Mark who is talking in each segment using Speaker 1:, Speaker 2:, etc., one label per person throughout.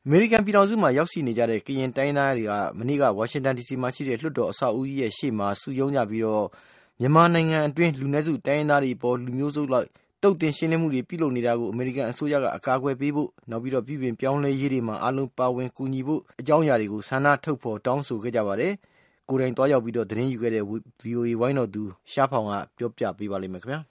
Speaker 1: မေရိကန်ပြည်ထောင်စုမှာရောက်ရှိနေကြတဲ့ကရင်တိုင်းသားတွေကမနေ့ကဝါရှင်တန်ဒီစီမှာရှိတဲ့လွှတ်တော်အဆောက်အဦရဲ့ရှေ့မှာစုရုံးကြပြီးတော့မြန်မာနိုင်ငံအတွင်းလူနည်းစုတိုင်းသားတွေပေါ်လူမျိုးစုလိုက်တုတ်တင်ရှင်းလင်းမှုတွေပြုလုပ်နေတာကိုအမေရိကန်အစိုးရကအကာအကွယ်ပေးဖို့နောက်ပြီးတော့ပြည်ပပြောင်းလဲရေးတွေမှာအားလုံးပါဝင်ကူညီဖို့အကြောင်းအရာတွေကိုဆန္ဒထုတ်ဖော်တောင်းဆိုခဲ့ကြပါတယ်။ကိုယ်တိုင်တွားရောက်ပြီးတော့သတင်းယူခဲ့တဲ့ VOA ဝိုင်းတော်သူရှားဖောင်ကပြောပြပေးပါလိမ့်မယ်ခင်ဗျာ။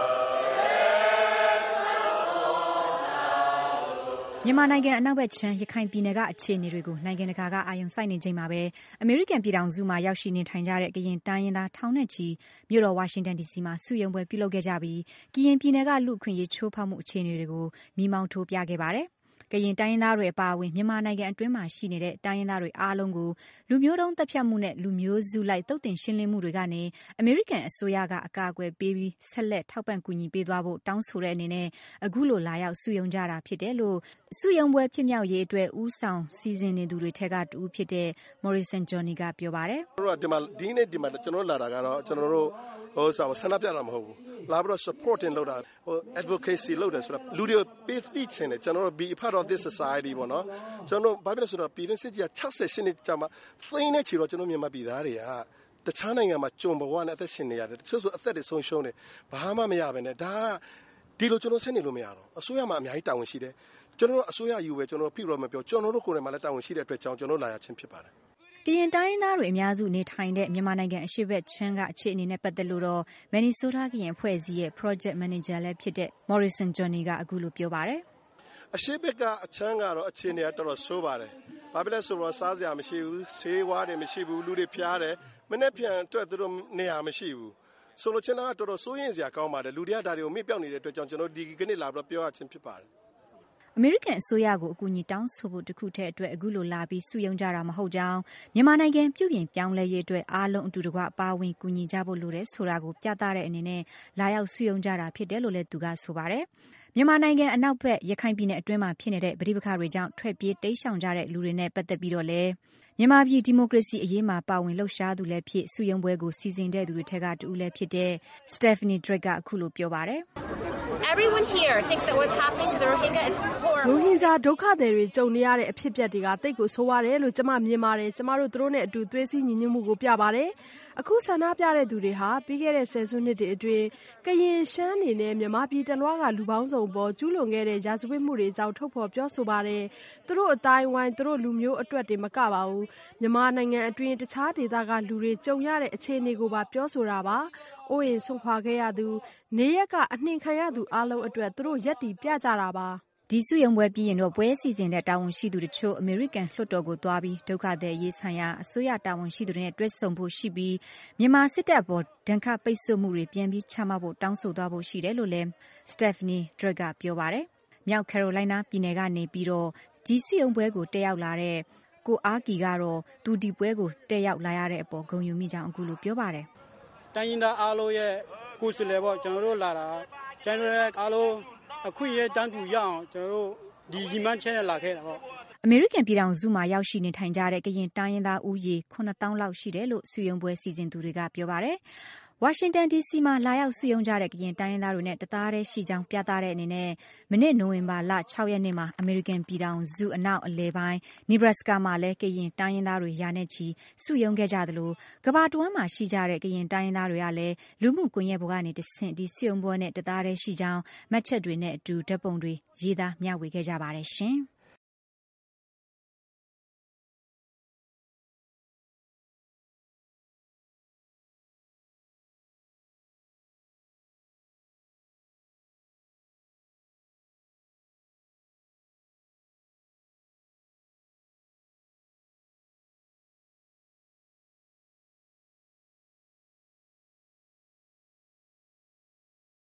Speaker 2: မြန်မာနိုင်ငံအနောက်ဘက်ခြမ်းရခိုင်ပြည်နယ်ကအခြေအနေတွေကိုနိုင်ငံတကာကအာရုံစိုက်နေချိန်မှာပဲအမေရိကန်ပြည်ထောင်စုမှာရောက်ရှိနေထိုင်ကြတဲ့ကရင်တိုင်းရင်းသားထောင်နဲ့ချီမြို့တော်ဝါရှင်တန်ဒီစီမှာစုရုံးပွဲပြုလုပ်ခဲ့ကြပြီးကရင်ပြည်နယ်ကလူ့အခွင့်အရေးချိုးဖောက်မှုအခြေအနေတွေကိုမိမောင်းထိုးပြခဲ့ပါတယ်။ကရင်တိုင်းရင်းသားတွေအပါအဝင်မြန်မာနိုင်ငံအတွင်းမှာရှိနေတဲ့တိုင်းရင်းသားတွေအားလုံးကိုလူမျိုးတုံးတပ်ဖြတ်မှုနဲ့လူမျိုးစုလိုက်တုတ်တင်ရှင်းလင်းမှုတွေကနေအမေရိကန်အစိုးရကအကာအကွယ်ပေးပြီးဆက်လက်ထောက်ပံ့ကူညီပေးသွားဖို့တောင်းဆိုတဲ့အနေနဲ့အခုလိုလာရောက်စုရုံးကြတာဖြစ်တယ်လို့စုရုံးပွဲဖြစ်မြောက်ရေးအတွက်ဦးဆောင်စီစဉ်နေသူတွေထက်ကတူဖြစ်တဲ့ Morrison Johnny ကပြောပါတယ်
Speaker 3: ။ကျွန်တော်တို့ဒီနေ့ဒီမှာကျွန်တော်လာတာကတော့ကျွန်တော်တို့ဆန္ဒပြတာမဟုတ်ဘူး။လာပြီးတော့ supporting လုပ်တာadvocacy လုပ်တယ်ဆိုတော့လူတွေပေးသိချင်တယ်ကျွန်တော်တို့ be a part of this society ပေါ့နော်။ကျွန်တော်ဘာဖြစ်လဲဆိုတော့ပြည်တွင်းစစ်ကြီး68နှစ်ကြာမှသိန်းနဲ့ချီတော့ကျွန်တော်မြန်မာပြည်သားတွေကတခြားနိုင်ငံမှာကြုံဘဝနဲ့အသက်ရှင်နေရတယ်။တချို့ဆိုအသက်တွေဆုံးရှုံးတယ်။ဘာမှမရဘဲနဲ့ဒါဒီလိုကျွန်တော်ဆက်နေလို့မရတော့။အစိုးရမှာအများကြီးတာဝန်ရှိတယ်။ကျွန်တော်တို့အစိုးရယူပဲကျွန်တော်ဖိတော့မပြောကျွန်တော်တို့ကိုယ်တိုင်မှာလည်းတာဝန်ရှိတဲ့အတွက်ကြောင့်ကျွန်တော်လာရခြင်းဖြစ်ပါတယ်
Speaker 2: ။ကရင်တိုင်းသားတွေအများစုနေထိုင်တဲ့မြန်မာနိုင်ငံအရှေ့ဘက်ခြမ်းကအခြေအနေနဲ့ပတ်သက်လို့တော့ Minnesota ကရင်အဖွဲ့အစည်းရဲ့ Project Manager လည်းဖြစ်တဲ့ Morrison Johnny ကအခုလိုပြောပါတယ်
Speaker 3: ။အရှေ့ဘက်ကအချမ်းကတော့အခြေအနေကတော်တော်ဆိုးပါတယ်။ဘာဖြစ်လဲဆိုတော့စားစရာမရှိဘူး၊ဆေးဝါးတွေမရှိဘူး၊လူတွေဖျားတယ်။မနေ့ပြန်အတွက်သူတို့နေရာမရှိဘူး။ဆိုလိုချင်တာကတော်တော်စိုးရိမ်စရာကောင်းပါတယ်။လူတွေကဒါတွေကိုမေ့ပြောက်နေတဲ့အတွက်ကြောင့်ကျွန်တော်ဒီကနေ့လာပြီးပြောရခြင်းဖြစ်ပါတယ်။
Speaker 2: အမေရိကန်အစိုးရကိုအကူအညီတောင်းဆိုဖို့တခုတည်းအတွက်အခုလိုလာပြီးစုရုံးကြတာမဟုတ်ကြောင်းမြန်မာနိုင်ငံပြုပြင်ပြောင်းလဲရေးအတွက်အားလုံးအတူတကွပါဝင်ကူညီကြဖို့လိုတယ်ဆိုတာကိုပြသတဲ့အနေနဲ့လာရောက်စုရုံးကြတာဖြစ်တယ်လို့လည်းသူကဆိုပါတယ်။မြန်မာနိုင်ငံအနောက်ဘက်ရခိုင်ပြည်နယ်အတွင်းမှာဖြစ်နေတဲ့ပဋိပက္ခတွေကြောင့်ထွက်ပြေးတိမ်းရှောင်ကြတဲ့လူတွေနဲ့ပတ်သက်ပြီးတော့လည်းမြန်မာပြည်ဒီမိုကရေစီအရေးမှာပါဝင်လှုပ်ရှားသူလည်းဖြစ်စုရုံးပွဲကိုစီစဉ်တဲ့သူတွေထက်ကတူလည်းဖြစ်တဲ့ Stephanie Drake ကအခုလိုပြောပါတယ်
Speaker 4: Everyone here thinks that what's happening to the Rohingya is horrible.
Speaker 5: ရိုဟင်ဂျာဒုက္ခသည်တွေကြုံနေရတဲ့အဖြစ်အပျက်တွေကတိတ်ကိုဆိုးရတယ်လို့ကျွန်မမြင်ပါတယ်။ကျွန်မတို့သူတို့နဲ့အတူသွေးစည်းညီညွတ်မှုကိုပြပါတယ်။အခုဆန္ဒပြတဲ့သူတွေဟာပြီးခဲ့တဲ့ဆယ်စုနှစ်တွေအတွင်းကရင်ရှမ်းနေနဲ့မြန်မာပြည်တလွှားကလူပေါင်းစုံပေါ်ကျူးလွန်ခဲ့တဲ့ရာဇဝတ်မှုတွေအကြောင်းထုတ်ဖော်ပြောဆိုပါတယ်။သူတို့အတိုင်းဝိုင်းသူတို့လူမျိုးအတွက်တွေမကပါဘူး။မြန်မာနိုင်ငံအတွင်းတခြားဒေသကလူတွေကြုံရတဲ့အခြေအနေကိုပါပြောဆိုတာပါ။အိုးအိမ်ဆွန့်ခွာခဲ့ရသူနေရက်ကအနှင်ခံရသူအားလုံးအတွက်သူတို့ရက်တီပြကြတာပါ
Speaker 2: ဒီစုရုံးပွဲပြီးရင်တော့ပွဲစီစဉ်တဲ့တာဝန်ရှိသူတို့ချို့အမေရိကန်လွှတ်တော်ကိုသွားပြီးဒုက္ခသည်ရေးဆိုင်ရာအစိုးရတာဝန်ရှိသူတွေနဲ့တွေ့ဆုံဖို့ရှိပြီးမြန်မာစစ်တပ်ပေါ်ဒဏ်ခတ်ပိတ်ဆို့မှုတွေပြန်ပြီးချမှတ်ဖို့တောင်းဆိုသွားဖို့ရှိတယ်လို့လည်း Stephanie Drake ကပြောပါတယ်။မြောက် Carolina ပြည်နယ်ကနေပြီးတော့ဒီစုရုံးပွဲကိုတက်ရောက်လာတဲ့ကိုအားကီကတော့သူဒီပွဲကိုတက်ရောက်လာရတဲ့အပေါ်ဂုဏ်ယူမိကြောင်းအခုလိုပြောပါတယ်
Speaker 6: ။တိုင်းရင်းသားအားလုံးရဲ့ကိုယ်စားလှယ်ပေါ့ကျွန်တော်တို့လာတာကျွန်တော်တို့အားလုံးအခွင့်အရေးတန်းတူရအောင်ကျွန်တော်တို့ဒီညီမချဲနဲ့လာခဲ့တာပေါ့
Speaker 2: အမေရိကန်ပြည်ထောင်စုမှာရောက်ရှိနေထိုင်ကြတဲ့ကရင်တိုင်းရင်းသားဦးရေ 9,000 လောက်ရှိတယ်လို့စုရုံးပွဲစီစဉ်သူတွေကပြောပါတယ်။ဝါရှင်တန်ဒီစီမှာလာရောက်စုရုံးကြတဲ့ကရင်တိုင်းရင်းသားတွေနဲ့တသားတည်းရှိကြောင်းပြသတဲ့အနေနဲ့မနေ့နိုဝင်ဘာလ 6 ရက်နေ့မှာအမေရိကန်ပြည်ထောင်စုအနောက်အလယ်ပိုင်းနီဘရက်စကာမှာလည်းကရင်တိုင်းရင်းသားတွေရာနဲ့ချီစုရုံးခဲ့ကြသလိုကမ္ဘာတဝန်းမှာရှိကြတဲ့ကရင်တိုင်းရင်းသားတွေကလည်းလူမှုကွန်ရက်ပေါ်ကနေတဆင့်ဒီစုရုံးပွဲနဲ့တသားတည်းရှိကြောင်းမှတ်ချက်တွေနဲ့အတူဓာတ်ပုံတွေရေးသားမျှဝေခဲ့ကြပါတယ်ရှင်။